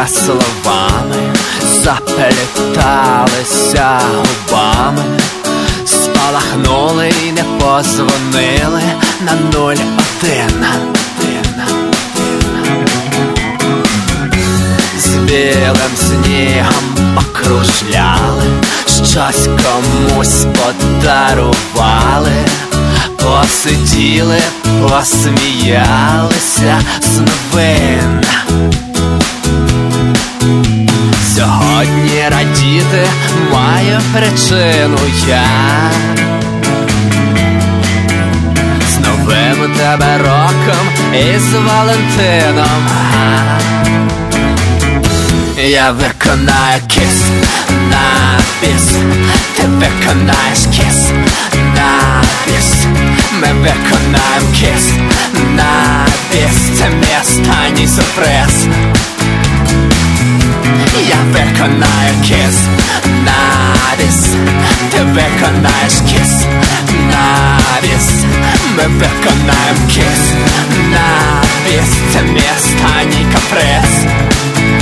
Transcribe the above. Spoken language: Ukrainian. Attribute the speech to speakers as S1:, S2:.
S1: серця словами запліталися губами, спалахнули і не позвонили на 01. З білим снігом покружляли, щось комусь подарували, посиділи, посміялися з новин. Сьогодні радіти маю причину я, з новим тебе роком і з Валентином. Я виконаю кіс на біс, ти виконаєш кіс на біс. Ми виконаємо кіс на біс, це мій останній сюрприз. Я виконаю кіс на біс, ти виконаєш кіс на біс. Ми виконаємо кіс на біс, це мій останній каприз.